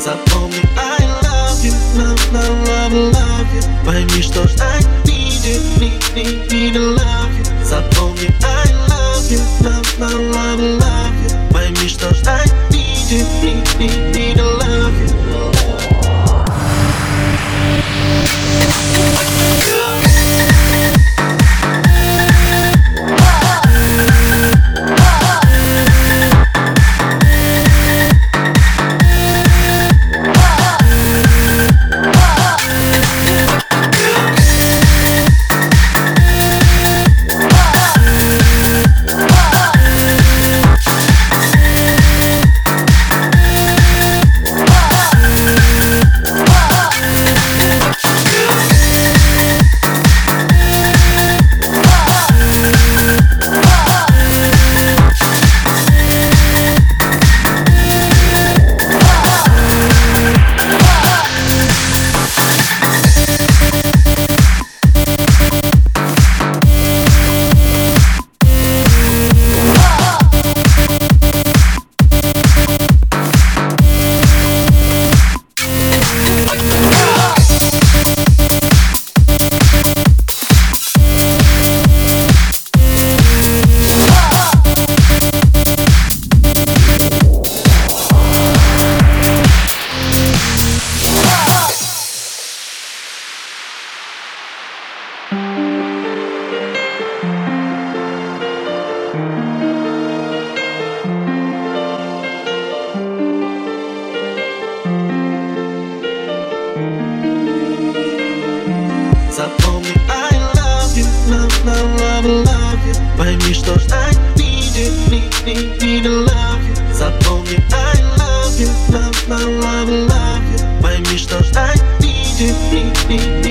Запомни, I love you, love you. Пойми, что ждать need to love you. Запомни, I love you, love you. Пойми, что ждать need to love you. Запомни, I love you, love you. Пойми, что ждать need to love you. Запомни, I love you, love you. Пойми, что ждать need